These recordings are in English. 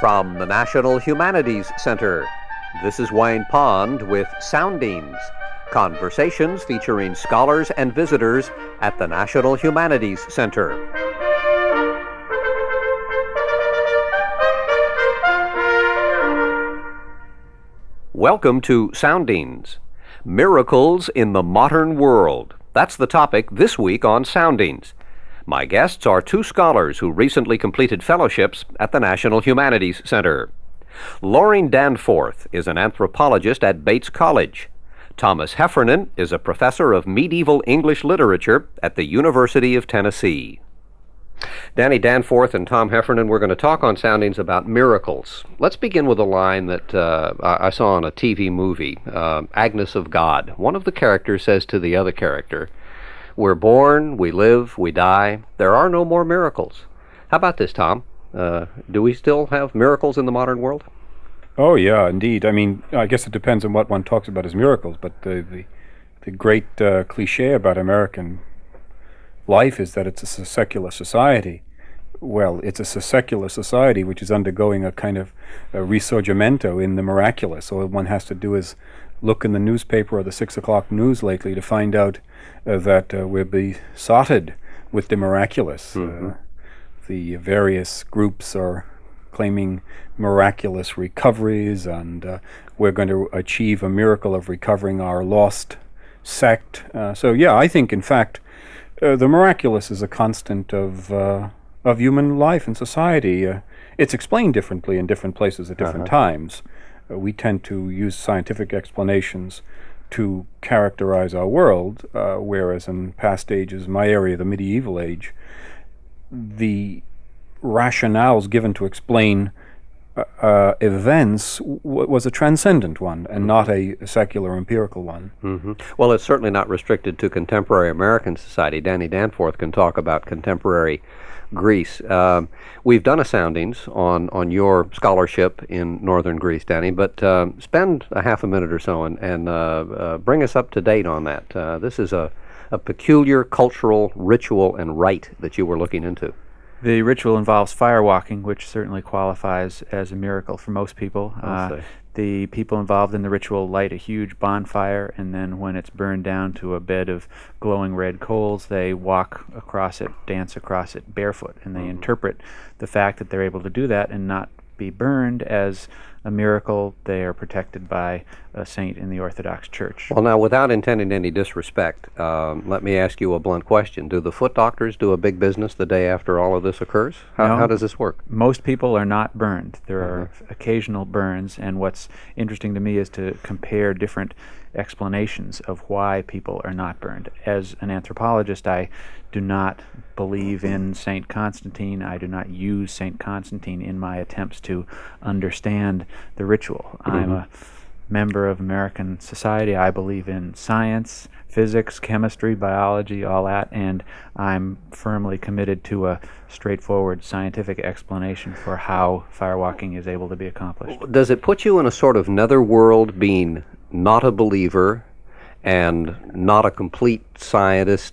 From the National Humanities Center, this is Wayne Pond with Soundings, conversations featuring scholars and visitors at the National Humanities Center. Welcome to Soundings, Miracles in the Modern World. That's the topic this week on Soundings. My guests are two scholars who recently completed fellowships at the National Humanities Center. Loring Danforth is an anthropologist at Bates College. Thomas Heffernan is a professor of medieval English literature at the University of Tennessee. Danny Danforth and Tom Heffernan, we're going to talk on Soundings about miracles. Let's begin with a line that I saw in a TV movie, Agnes of God. One of the characters says to the other character, "We're born, we live, we die. There are no more miracles." How about this, Tom? Do we still have miracles in the modern world? Oh, yeah, indeed. I mean, I guess it depends on what one talks about as miracles, but the great cliche about American life is that it's a secular society. Well, it's a secular society which is undergoing a kind of a risorgimento in the miraculous. All one has to do is look in the newspaper or the 6 o'clock news lately to find out that we're besotted with the miraculous. The various groups are claiming miraculous recoveries, and we're going to achieve a miracle of recovering our lost sect. So yeah, I think in fact the miraculous is a constant of human life and society. It's explained differently in different places at different times. We tend to use scientific explanations to characterize our world, whereas in past ages, my area, the medieval age, the rationales given to explain events was a transcendent one and not a secular empirical one. Well, it's certainly not restricted to contemporary American society. Danny Danforth can talk about contemporary Greece. We've done a Soundings on your scholarship in northern Greece, Danny, but spend a half a minute or so and bring us up to date on that. This is a peculiar cultural ritual and rite that you were looking into. The ritual involves firewalking, which certainly qualifies as a miracle for most people. The people involved in the ritual light a huge bonfire, and then when it's burned down to a bed of glowing red coals, they walk across it, dance across it barefoot, and they interpret the fact that they're able to do that and not be burned as a miracle. They are protected by a saint in the Orthodox Church. Well, now, without intending any disrespect, let me ask you a blunt question. Do the foot doctors do a big business the day after all of this occurs? How does this work? Most people are not burned. There are occasional burns, and what's interesting to me is to compare different explanations of why people are not burned. As an anthropologist, I do not believe in St. Constantine. I do not use St. Constantine in my attempts to understand the ritual. I'm a member of American society. I believe in science, physics, chemistry, biology, all that, and I'm firmly committed to a straightforward scientific explanation for how firewalking is able to be accomplished. Does it put you in a sort of netherworld, being not a believer and not a complete scientist?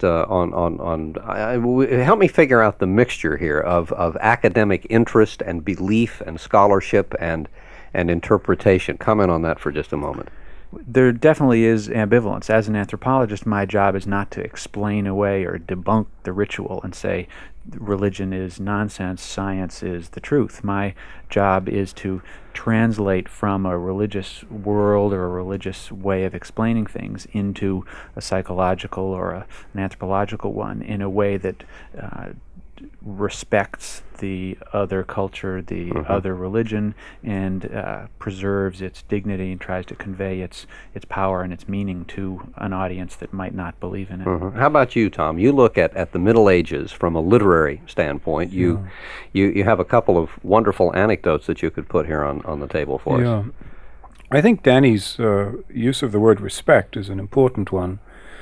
Help me figure out the mixture here of academic interest and belief and scholarship and interpretation. Comment on that for just a moment. There definitely is ambivalence. As an anthropologist, my job is not to explain away or debunk the ritual and say religion is nonsense, science is the truth. My job is to translate from a religious world or a religious way of explaining things into a psychological or an anthropological one in a way that respects the other culture, the other religion, and preserves its dignity and tries to convey its power and its meaning to an audience that might not believe in it. How about you, Tom? You look at the Middle Ages from a literary standpoint. You have a couple of wonderful anecdotes that you could put here on the table for us. I think Danny's use of the word respect is an important one.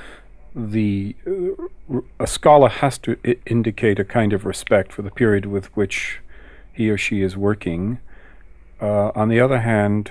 A scholar has to indicate a kind of respect for the period with which he or she is working. On the other hand,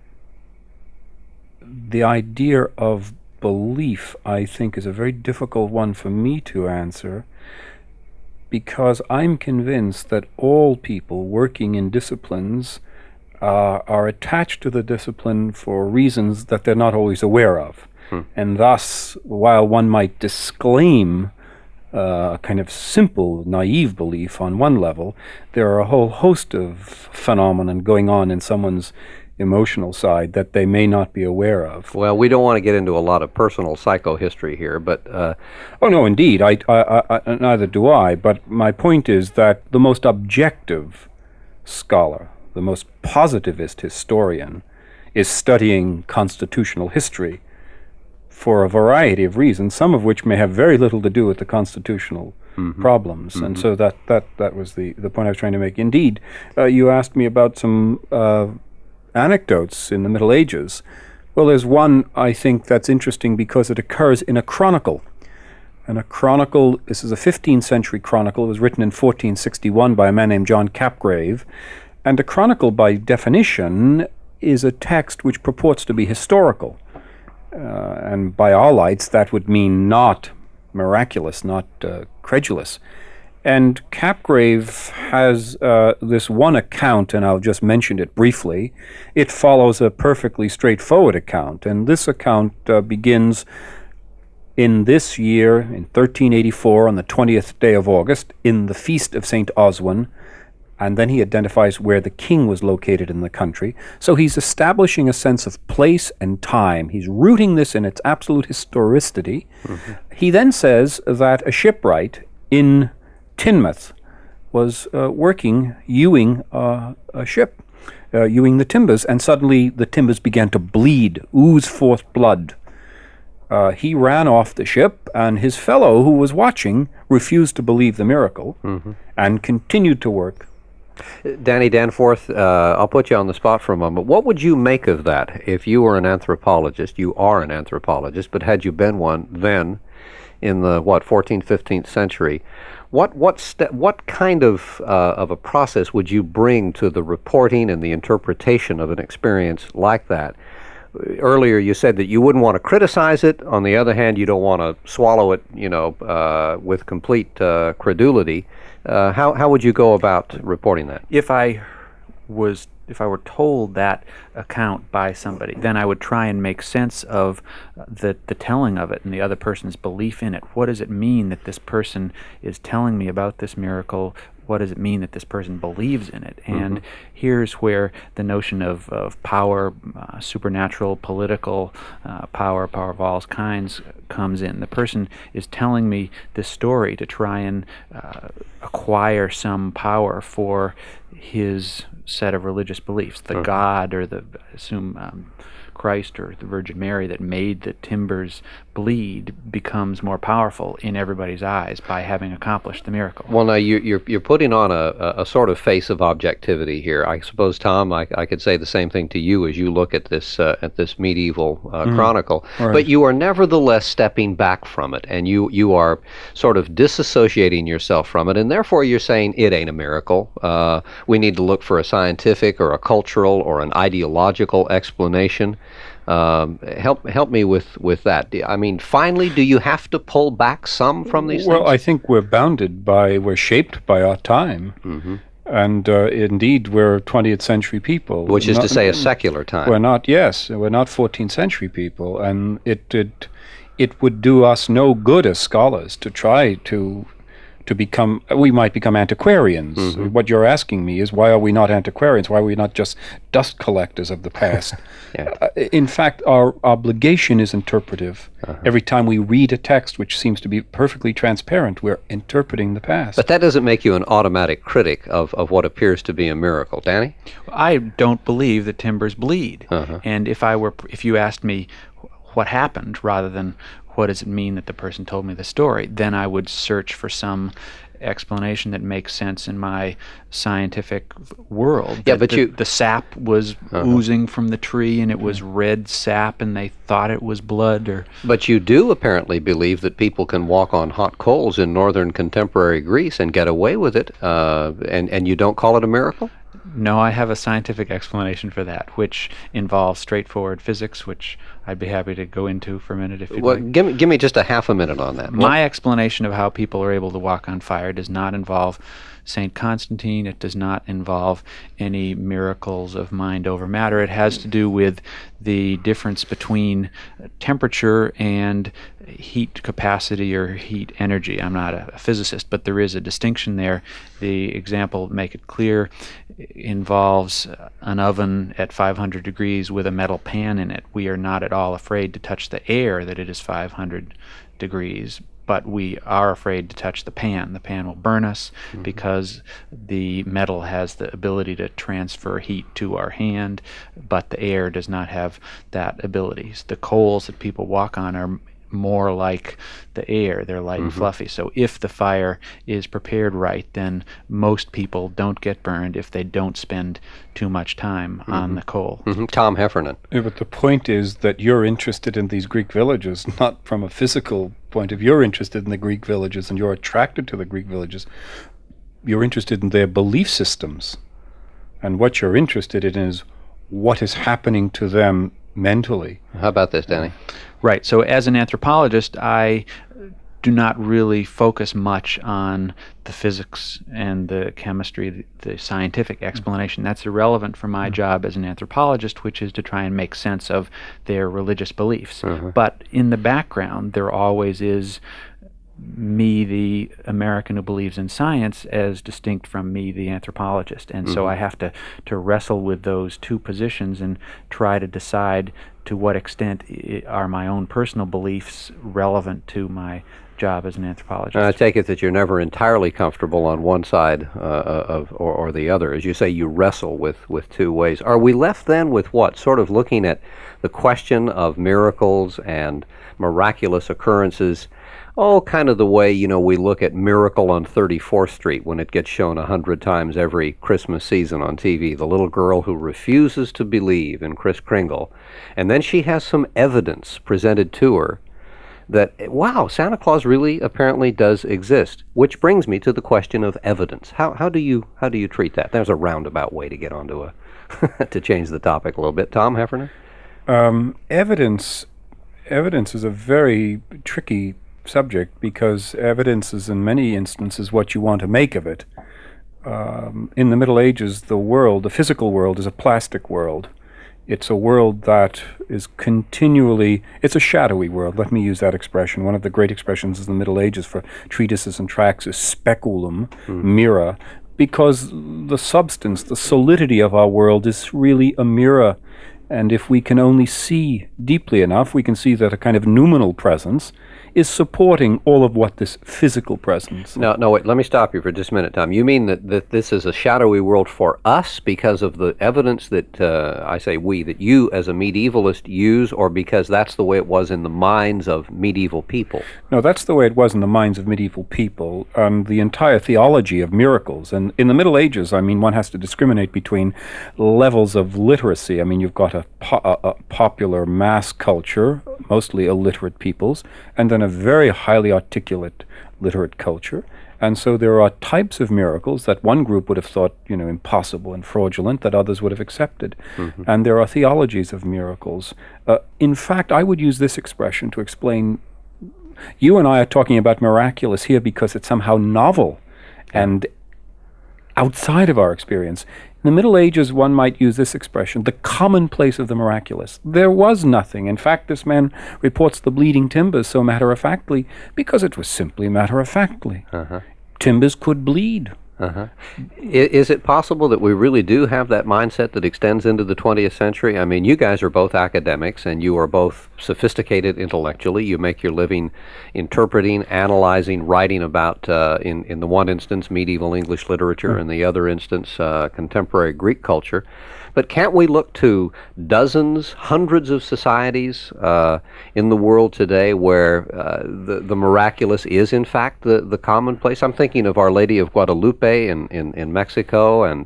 the idea of belief, I think, is a very difficult one for me to answer, because I'm convinced that all people working in disciplines are attached to the discipline for reasons that they're not always aware of. And thus, while one might disclaim a kind of simple, naive belief on one level, there are a whole host of phenomena going on in someone's emotional side that they may not be aware of. Well, we don't want to get into a lot of personal psychohistory here, but Oh no, indeed, I neither do I. But my point is that the most objective scholar, the most positivist historian, is studying constitutional history for a variety of reasons, some of which may have very little to do with the constitutional problems. And so that was the point I was trying to make. Indeed, you asked me about some anecdotes in the Middle Ages. Well, there's one I think that's interesting because it occurs in a chronicle. And a chronicle, this is a 15th century chronicle. It was written in 1461 by a man named John Capgrave. And a chronicle, by definition, is a text which purports to be historical. And by our lights, that would mean not miraculous, not credulous. And Capgrave has this one account, and I'll just mention it briefly. It follows a perfectly straightforward account, and this account begins in this year, in 1384, on the 20th day of August, in the feast of St. Oswin, and then he identifies where the king was located in the country. So he's establishing a sense of place and time. He's rooting this in its absolute historicity. He then says that a shipwright in Teignmouth was working, hewing a ship, hewing the timbers, and suddenly the timbers began to bleed, ooze forth blood. He ran off the ship, and his fellow, who was watching, refused to believe the miracle and continued to work. Danny Danforth, I'll put you on the spot for a moment. What would you make of that if you were an anthropologist? You are an anthropologist, but had you been one then in the, 14th, 15th century, what kind of a process would you bring to the reporting and the interpretation of an experience like that? Earlier you said that you wouldn't want to criticize it. On the other hand, you don't want to swallow it, with complete credulity. How would you go about reporting that? If I were told that account by somebody, then I would try and make sense of the telling of it and the other person's belief in it. What does it mean that this person is telling me about this miracle? What does it mean that this person believes in it? And here's where the notion of power, supernatural, political power of all kinds comes in. The person is telling me this story to try and acquire some power for his set of religious beliefs. The God, or the, Christ or the Virgin Mary that made the timbers bleed becomes more powerful in everybody's eyes by having accomplished the miracle. Well, now you're putting on a sort of face of objectivity here. I suppose, Tom, I could say the same thing to you as you look at this medieval chronicle. Right. But you are nevertheless stepping back from it, and you are sort of disassociating yourself from it, and therefore you're saying it ain't a miracle. We need to look for a scientific or a cultural or an ideological explanation. Help me with that. I mean, finally, do you have to pull back some from these things? Well, I think we're shaped by our time. And indeed, we're 20th century people. Which is to say a secular time. We're not 14th century people. And it would do us no good as scholars to try to we might become antiquarians. What you're asking me is, why are we not antiquarians? Why are we not just dust collectors of the past? In fact, our obligation is interpretive. Every time we read a text which seems to be perfectly transparent, we're interpreting the past. But that doesn't make you an automatic critic of what appears to be a miracle. Danny? I don't believe that timbers bleed. And if you asked me what happened rather than what does it mean that the person told me the story, then I would search for some explanation that makes sense in my scientific world. Yeah, but the sap was oozing from the tree, and it was red sap, and they thought it was blood. But you do apparently believe that people can walk on hot coals in northern contemporary Greece and get away with it, and you don't call it a miracle? No, I have a scientific explanation for that, which involves straightforward physics, which I'd be happy to go into for a minute if you'd like. Give me just a half a minute on that. My explanation of how people are able to walk on fire does not involve St. Constantine. It does not involve any miracles of mind over matter. It has to do with the difference between temperature and heat capacity or heat energy. I'm not a physicist, but there is a distinction there. The example, make it clear, involves an oven at 500 degrees with a metal pan in it. We are not at all afraid to touch the air that it is 500 degrees, but we are afraid to touch the pan. The pan will burn us because the metal has the ability to transfer heat to our hand, but the air does not have that ability. The coals that people walk on are more like the air. They're light and fluffy. So if the fire is prepared right, then most people don't get burned if they don't spend too much time on the coal. Tom Heffernan. Yeah, but the point is that you're interested in these Greek villages, not from a physical point of view. You're interested in the Greek villages and you're attracted to the Greek villages. You're interested in their belief systems. And what you're interested in is what is happening to them mentally. How about this, Danny? Right. So as an anthropologist, I do not really focus much on the physics and the chemistry, the scientific explanation. That's irrelevant for my job as an anthropologist, which is to try and make sense of their religious beliefs. But in the background, there always is me, the American who believes in science, as distinct from me, the anthropologist. And so I have to wrestle with those two positions and try to decide to what extent are my own personal beliefs relevant to my job as an anthropologist. I take it that you're never entirely comfortable on one side or the other. As you say, you wrestle with two ways. Are we left then with what? Sort of looking at the question of miracles and miraculous occurrences, kind of the way, we look at Miracle on 34th Street when it gets shown 100 times every Christmas season on TV. The little girl who refuses to believe in Kris Kringle. And then she has some evidence presented to her that, wow, Santa Claus really apparently does exist. Which brings me to the question of evidence. How do you treat that? There's a roundabout way to get onto to change the topic a little bit. Tom Heffernan? Evidence is a very tricky subject because evidence is in many instances what you want to make of it. In the Middle Ages, the physical world is a plastic world. It's a world that is it's a shadowy world. Let me use that expression. One of the great expressions in the Middle Ages for treatises and tracts is speculum, mirror, because the substance, the solidity of our world is really a mirror. And if we can only see deeply enough, we can see that a kind of noumenal presence is supporting all of what this physical presence. No, wait, let me stop you for just a minute, Tom. You mean that this is a shadowy world for us because of the evidence that, that you as a medievalist use, or because that's the way it was in the minds of medieval people? No, that's the way it was in the minds of medieval people. The entire theology of miracles. And in the Middle Ages, one has to discriminate between levels of literacy. You've got a popular mass culture, mostly illiterate peoples, and then a very highly articulate literate culture. And so there are types of miracles that one group would have thought, impossible and fraudulent that others would have accepted. And there are theologies of miracles. In fact, I would use this expression to explain, you and I are talking about miraculous here because it's somehow novel and outside of our experience. In the Middle Ages, one might use this expression, the commonplace of the miraculous. There was nothing. In fact, this man reports the bleeding timbers so matter-of-factly because it was simply matter-of-factly. Timbers could bleed. Is it possible that we really do have that mindset that extends into the 20th century? You guys are both academics, and you are both sophisticated intellectually. You make your living interpreting, analyzing, writing about, in the one instance, medieval English literature, in the other instance, contemporary Greek culture. But can't we look to dozens, hundreds of societies in the world today where the miraculous is, in fact, the commonplace? I'm thinking of Our Lady of Guadalupe in Mexico, and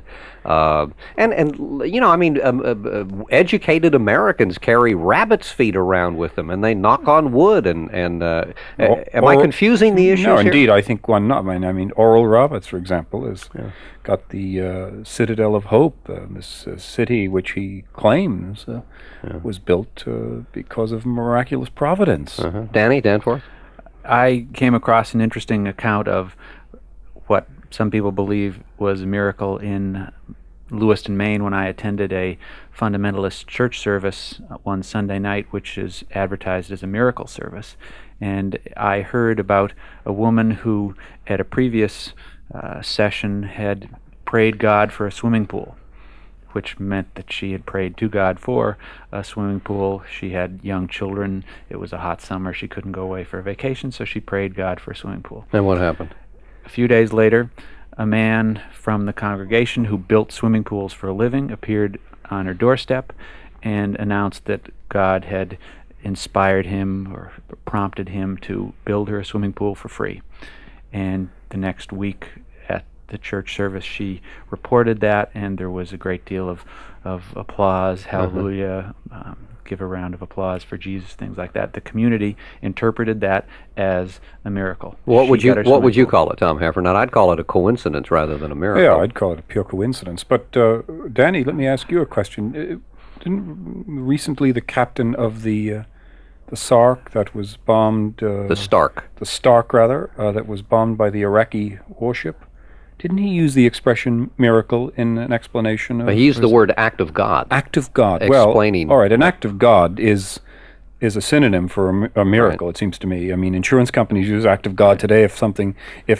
educated Americans carry rabbit's feet around with them, and they knock on wood. Am I confusing the issues No, here? indeed, I think one not. Oral Roberts, for example, has got the Citadel of Hope, this city which he claims was built because of miraculous providence. Danny Danforth? I came across an interesting account of what some people believe was a miracle in Lewiston, Maine, when I attended a fundamentalist church service one Sunday night, which is advertised as a miracle service. And I heard about a woman who, at a previous session, had prayed God for a swimming pool, which meant that she had prayed to God for a swimming pool. She had young children. It was a hot summer. She couldn't go away for a vacation, so she prayed God for a swimming pool. And what happened? A few days later, a man from the congregation who built swimming pools for a living appeared on her doorstep and announced that God had inspired him or prompted him to build her a swimming pool for free. And the next week at the church service, she reported that, and there was a great deal of applause, hallelujah, give a round of applause for Jesus, things like that. The community interpreted that as a miracle. What would you call it, Tom Heffernan? I'd call it a coincidence rather than a miracle. Yeah, I'd call it a pure coincidence. But Danny, let me ask you a question. Didn't recently the captain of the SARC that was bombed... the Stark, rather, that was bombed by the Iraqi warship, didn't he use the expression miracle in an explanation of... he used the word act of God. Act of God. Explaining... Well, all right, an act of God is a synonym for a miracle, It seems to me. I mean, insurance companies use act of God today if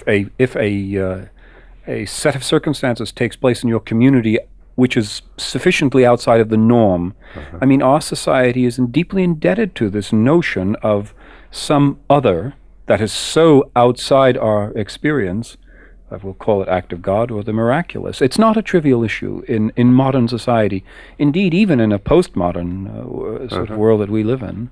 a set of circumstances takes place in your community which is sufficiently outside of the norm. I mean, our society is deeply indebted to this notion of some other that is so outside our experience. We'll call it act of God or the miraculous. It's not a trivial issue in modern society. Indeed, even in a postmodern sort of world that we live in.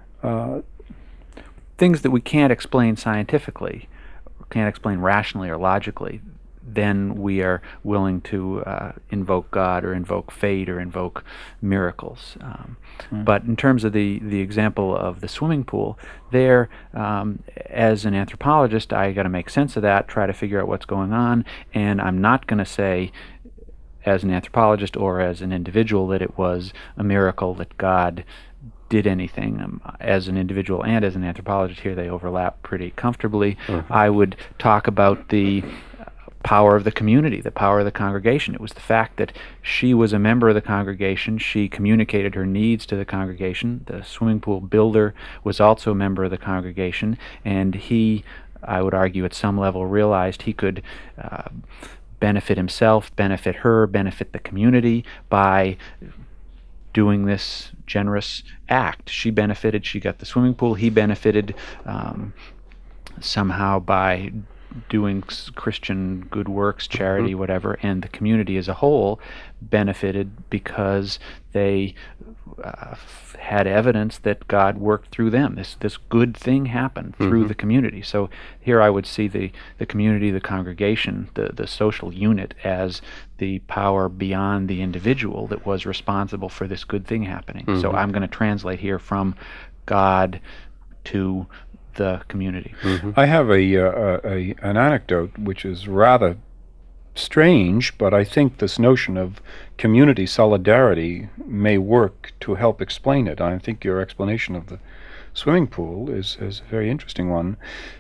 Things that we can't explain scientifically, or can't explain rationally or logically, then we are willing to invoke God or invoke fate or invoke miracles. But in terms of the example of the swimming pool, there, as an anthropologist, I got to make sense of that, try to figure out what's going on, and I'm not going to say, as an anthropologist or as an individual, that it was a miracle that God did anything. As an individual and as an anthropologist, here they overlap pretty comfortably. I would talk about the power of the community, the power of the congregation. It was the fact that she was a member of the congregation. She communicated her needs to the congregation. The swimming pool builder was also a member of the congregation, and he, I would argue, at some level realized he could benefit himself, benefit her, benefit the community by doing this generous act. She benefited, she got the swimming pool. He benefited somehow by doing Christian good works, charity, whatever, and the community as a whole benefited because they had evidence that God worked through them. This good thing happened through the community. So here I would see the community, the congregation, the social unit as the power beyond the individual that was responsible for this good thing happening. So I'm going to translate here from God to the community. I have an anecdote which is rather strange, but I think this notion of community solidarity may work to help explain it. I think your explanation of the swimming pool is a very interesting one.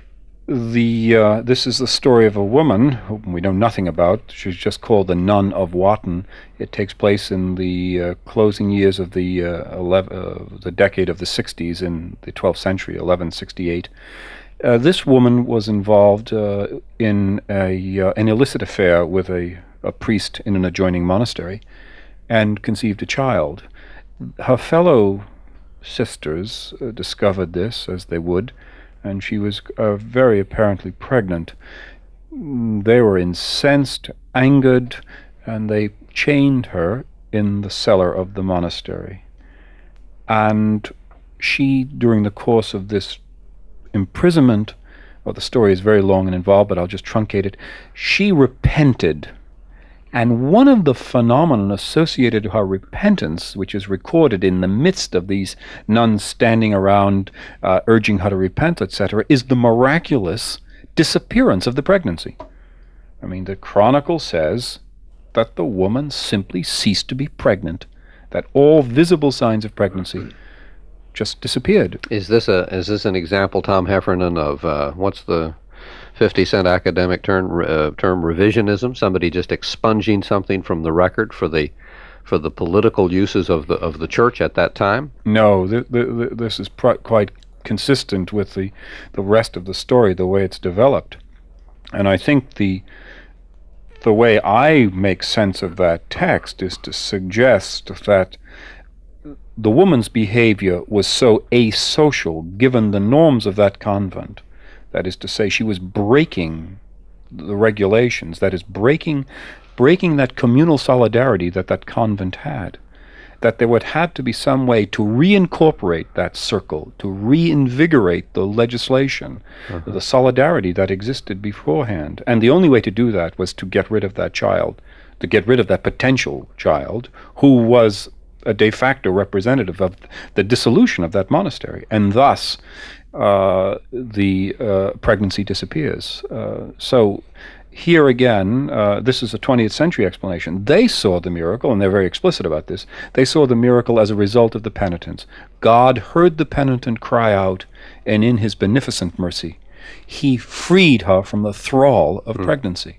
This is the story of a woman whom we know nothing about. She's just called the Nun of Wotton. It takes place in the closing years of the decade of the 60s in the 12th century, 1168. This woman was involved in an illicit affair with a priest in an adjoining monastery and conceived a child. Her fellow sisters discovered this, as they would, and she was very apparently pregnant. They were incensed, angered, and they chained her in the cellar of the monastery. And she, during the course of this imprisonment, well, the story is very long and involved, but I'll just truncate it, she repented. And one of the phenomena associated to her repentance, which is recorded in the midst of these nuns standing around urging her to repent, etc., is the miraculous disappearance of the pregnancy. I mean, the Chronicle says that the woman simply ceased to be pregnant, that all visible signs of pregnancy just disappeared. Is this an example, Tom Heffernan, of what's the 50-cent academic term revisionism, somebody just expunging something from the record for the political uses of the church at that time? No, this is quite consistent with the rest of the story, the way it's developed. And I think the way I make sense of that text is to suggest that the woman's behavior was so asocial given the norms of that convent. That is to say, she was breaking the regulations, that is, breaking that communal solidarity that convent had. That there would have to be some way to reincorporate that circle, to reinvigorate the legislation, the solidarity that existed beforehand. And the only way to do that was to get rid of that child, to get rid of that potential child who was a de facto representative of the dissolution of that monastery. And thus, the pregnancy disappears. So here again, this is a 20th century explanation. They saw the miracle, and they're very explicit about this. They saw the miracle as a result of the penitence. God heard the penitent cry out, and in his beneficent mercy, he freed her from the thrall of pregnancy.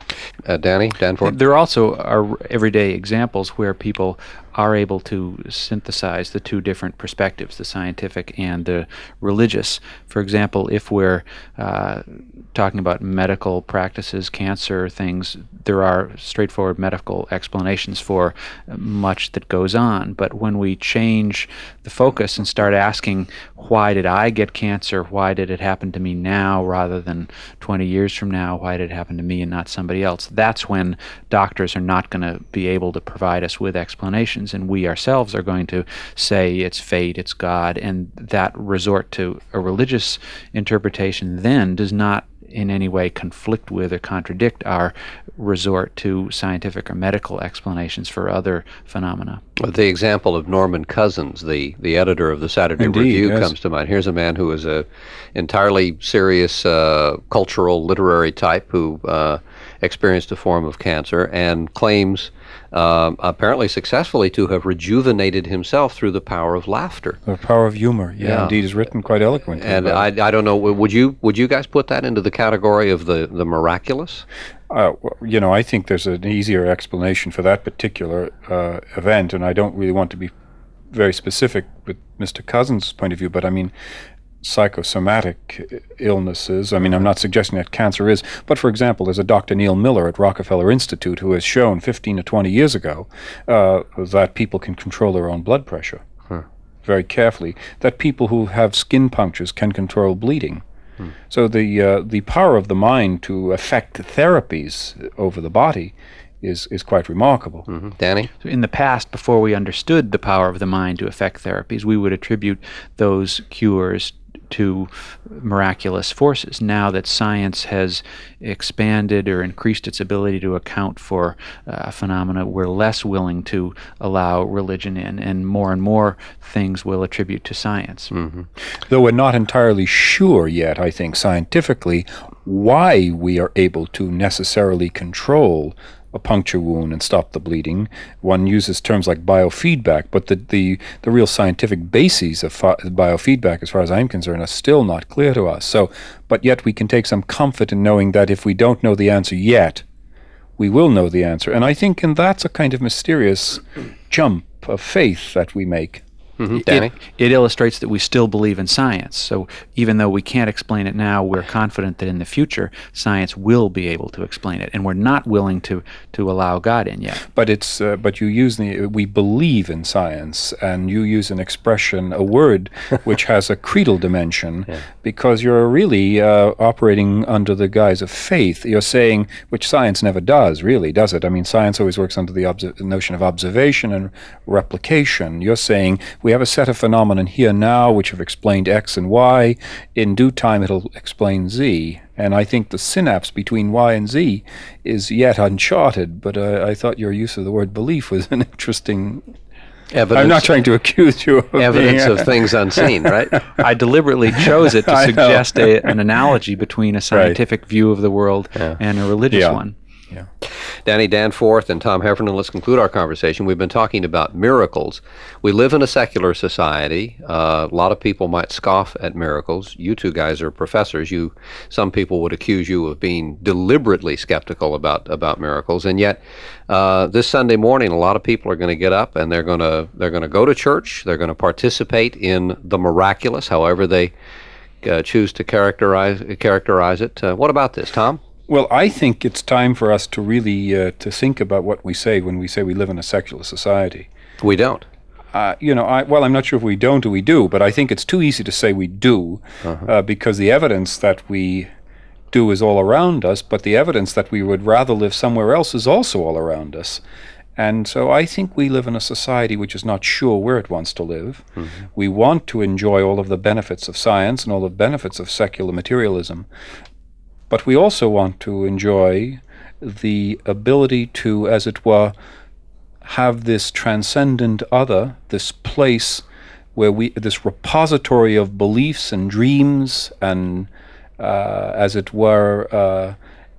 Danforth? There also are everyday examples where people are able to synthesize the two different perspectives, the scientific and the religious. For example, if we're talking about medical practices, cancer things, there are straightforward medical explanations for much that goes on. But when we change the focus and start asking, why did I get cancer? Why did it happen to me now rather than 20 years from now? Why did it happen to me and not somebody else? That's when doctors are not going to be able to provide us with explanations, and we ourselves are going to say it's fate, it's God, and that resort to a religious interpretation then does not in any way conflict with or contradict our resort to scientific or medical explanations for other phenomena. The example of Norman Cousins, the editor of the Saturday Review, yes, comes to mind. Here's a man who is a entirely serious cultural, literary type who experienced a form of cancer and claims, apparently successfully, to have rejuvenated himself through the power of laughter. The power of humor, indeed, is written quite eloquently. And I don't know, would you guys put that into the category of the miraculous? I think there's an easier explanation for that particular event, and I don't really want to be very specific with Mr. Cousins' point of view, but I mean, psychosomatic illnesses. I mean, I'm not suggesting that cancer is, but for example, there's a Dr. Neil Miller at Rockefeller Institute who has shown 15 to 20 years ago that people can control their own blood pressure very carefully, that people who have skin punctures can control bleeding. So the power of the mind to affect therapies over the body is quite remarkable. Danny? So in the past, before we understood the power of the mind to affect therapies, we would attribute those cures to miraculous forces. Now that science has expanded or increased its ability to account for phenomena, we're less willing to allow religion in, and more things will attribute to science. Though we're not entirely sure yet, I think, scientifically, why we are able to necessarily control a puncture wound and stop the bleeding. One uses terms like biofeedback, but the real scientific bases of biofeedback, as far as I'm concerned, are still not clear to us. So, but yet we can take some comfort in knowing that if we don't know the answer yet, we will know the answer. And I think, and that's a kind of mysterious jump of faith that we make. Danny? It illustrates that we still believe in science. So even though we can't explain it now, we're confident that in the future science will be able to explain it, and we're not willing to allow God in yet. But it's but you use we believe in science, and you use an expression, a word, which has a creedal dimension, because you're really operating under the guise of faith. You're saying, which science never does, really, does it? I mean, science always works under the notion of observation and replication. You're saying, we have a set of phenomena here now which have explained X and Y. In due time, it'll explain Z. And I think the synapse between Y and Z is yet uncharted, but I thought your use of the word belief was an interesting... Evidence. I'm not trying to accuse you of evidence of things unseen, right? I deliberately chose it to suggest an analogy between a scientific view of the world and a religious one. Yeah. Danny Danforth and Tom Heffernan, let's conclude our conversation. We've been talking about miracles. We live in a secular society. A lot of people might scoff at miracles. You two guys are professors. Some people would accuse you of being deliberately skeptical about miracles. And yet, this Sunday morning, a lot of people are going to get up and they're going to go to church. They're going to participate in the miraculous, however they choose to characterize it. What about this, Tom? Well, I think it's time for us to really to think about what we say when we say we live in a secular society. We don't. I'm not sure if we don't or we do, but I think it's too easy to say we do because the evidence that we do is all around us, but the evidence that we would rather live somewhere else is also all around us. And so I think we live in a society which is not sure where it wants to live. Mm-hmm. We want to enjoy all of the benefits of science and all the benefits of secular materialism. But we also want to enjoy the ability to, as it were, have this transcendent other, this place where this repository of beliefs and dreams and, as it were,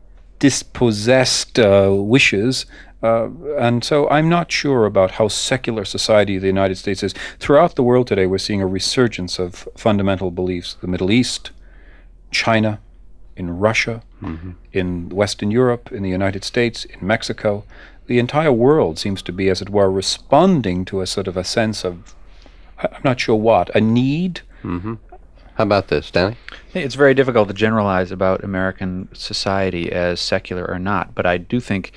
dispossessed wishes. And so I'm not sure about how secular society the United States is. Throughout the world today, we're seeing a resurgence of fundamental beliefs. The Middle East, China, in Russia, mm-hmm. in Western Europe, in the United States, in Mexico. The entire world seems to be, as it were, responding to a sort of a sense of, I'm not sure what, a need. Mm-hmm. How about this, Danny? It's very difficult to generalize about American society as secular or not, but I do think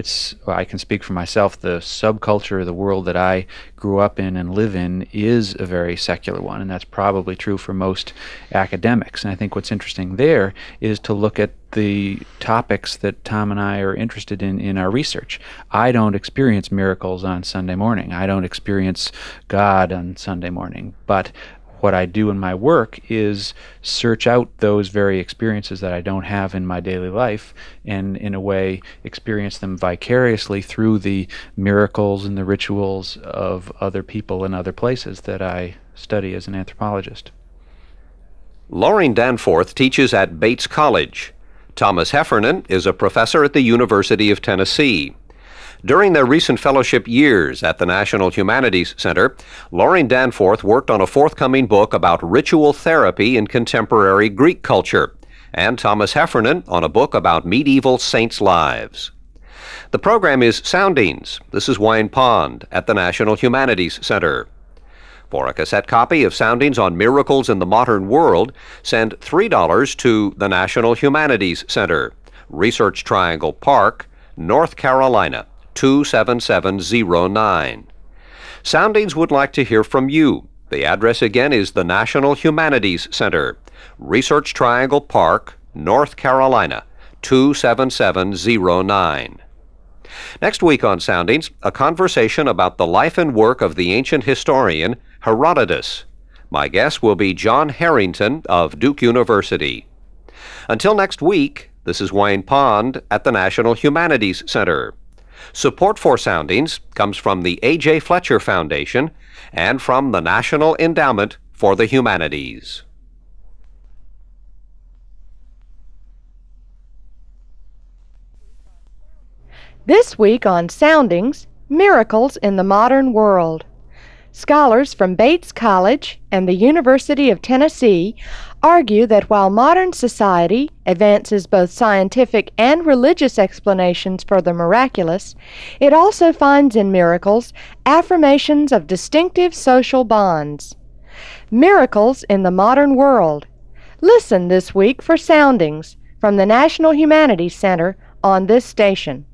I can speak for myself, the subculture of the world that I grew up in and live in is a very secular one, and that's probably true for most academics. And I think what's interesting there is to look at the topics that Tom and I are interested in our research. I don't experience miracles on Sunday morning. I don't experience God on Sunday morning, but what I do in my work is search out those very experiences that I don't have in my daily life and, in a way, experience them vicariously through the miracles and the rituals of other people and other places that I study as an anthropologist. Loring Danforth teaches at Bates College. Thomas Heffernan is a professor at the University of Tennessee. During their recent fellowship years at the National Humanities Center, Loring Danforth worked on a forthcoming book about ritual therapy in contemporary Greek culture, and Thomas Heffernan on a book about medieval saints' lives. The program is Soundings. This is Wayne Pond at the National Humanities Center. For a cassette copy of Soundings on Miracles in the Modern World, send $3 to the National Humanities Center, Research Triangle Park, North Carolina, 27709. Soundings would like to hear from you. The address again is the National Humanities Center, Research Triangle Park, North Carolina, 27709. Next week on Soundings, a conversation about the life and work of the ancient historian Herodotus. My guest will be John Harrington of Duke University. Until next week, this is Wayne Pond at the National Humanities Center. Support for Soundings comes from the A.J. Fletcher Foundation and from the National Endowment for the Humanities. This week on Soundings, Miracles in the Modern World. Scholars from Bates College and the University of Tennessee argue that while modern society advances both scientific and religious explanations for the miraculous, it also finds in miracles affirmations of distinctive social bonds. Miracles in the Modern World. Listen this week for Soundings from the National Humanities Center on this station.